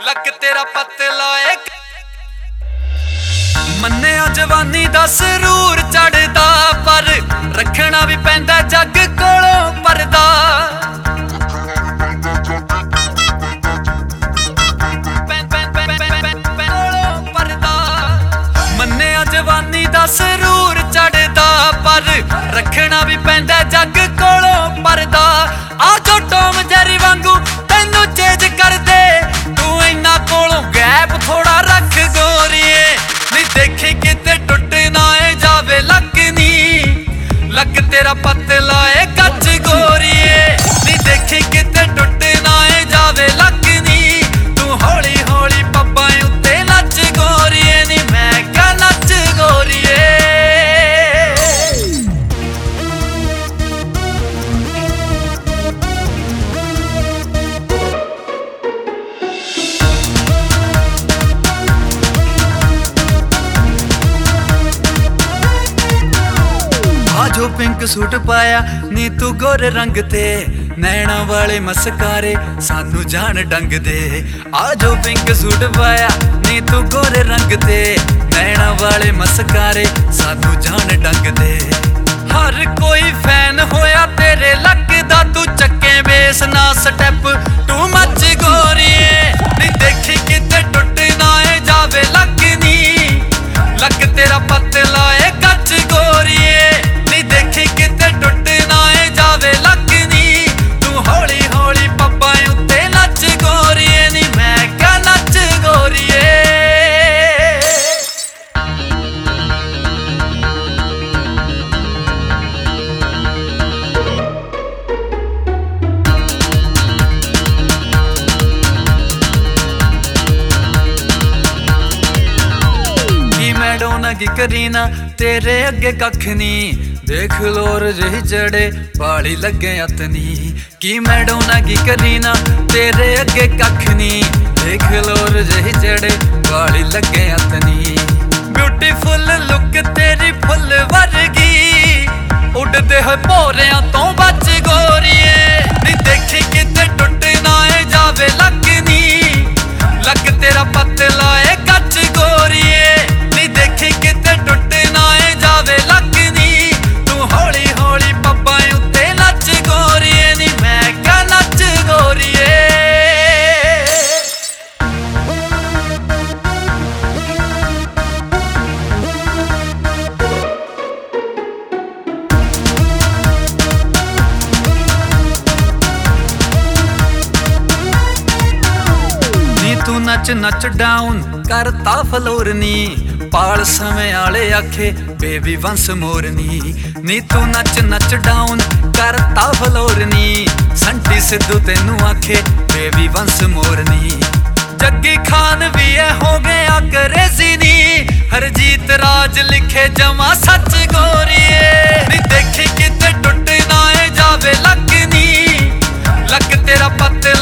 ਲੱਕ ਤੇਰਾ ਪਤਲਾ ਏ ਮੰਨਿਆ ਜਵਾਨੀ ਦਾ ਸਰੂਰ ਚੜਦਾ ਪਰ ਰੱਖਣਾ ਵੀ ਪੈਂਦਾ ਜੱਗ ਕੋਲੋਂ ਪਰਦਾ ਮੰਨਿਆ ਜਵਾਨੀ ਦਾ ਸਰੂਰ ਚੜਦਾ ਪਰ ਰੱਖਣਾ ਵੀ ਪੈਂਦਾ ਜੱਗ ਕੋਲੋਂ ਪਰਦਾ ਆ ਜੋ ਟੋਮ ਜੈਰੀ ਵਾਂਗੂ ਤੈਨੂੰ ਚੇਂਜ ਕਰ ਦੇ ਤੂੰ ਇੰਨਾ ਕੋਲੋਂ ਗੈਪ ਥੋੜਾ ਰੱਖ ਗੋਰੀਏ ਨੀ ਦੇਖੀ ਕਿਤੇ ਟੁੱਟ ਨਾ ਏ ਜਾਵੇ ਲੱਕ ਨੀ ਲੱਕ ਤੇਰਾ ਪਤਲਾ ਏ ਕੱਚ ਗੋਰੀਏ ਨੀ ਦੇਖੀ ਕਿਤੇ ਟੁੱਟ ਨਾ ਏ ਜਾਵੇ ਲੱਕ ਨੀ ਤੂੰ ਹੌਲੀ ਹੌਲੀ ਪੱਬਾਂ ਉੱਤੇ ਨੱਚ ਗੋਰੀਏ ਨੀ ਮੈਂ ਕਾ ਨੱਚ ਗੋਰੀਏ जो पिंक सूट पाया नी तू गोरे रंग ते नैना वाले मस्कारे सानू जान डंग दे आ जो पिंक सूट पाया नी तू गोरे रंग ते नैना वाले मस्कारे सानू जान डंग दे हर कोई फैन होया तेरे लक दा तू चक्के बेस ना स्टेप तू मच गोरीए नी देखी किते टुट ना ए जावे लक नी लक तेरा पतला ए कच गोरीए देखी किते टुट ना ए जावे लक नी तू हौली हौली पप्पा उत्ते नच गोरीए नी मैं क्या नच गोरीए की मैडोना की करीना तेरे अगे कख नी देख लोर जही चढ़े पाली लगे अतनी की मैडोना की करीना तेरे अगे कख नी देख लोर जही चढ़े पाली लगे अतनी ब्यूटीफुल लुक तेरी फुल वर्गी उड़दे होए भोरियां तो बच गोरीए नी देखी किते टुट ना ए जावे लक नी लक तेरा पतला ए कच गोरीए नी देखी किते टुट ना ए जावे लक हौली हौली पप्पा उत्ते नच गोरीए नी मैं क्या नच गोरीए नी तू नच नच डाउन करता फ्लोर नी पाल समय आले आखे बेबी वंस मोरनी नी तू नच नच डाउन करता फ्लोरनी संटी सिद्धू तेनू आखे बेबी वंस मोरनी जग्गी खान भी है हो गया क्रेजी नी हरजीत राज लिखे जमा सच गोरीए नी देखी किते टुट ना ए जावे लक नी लक तेरा पत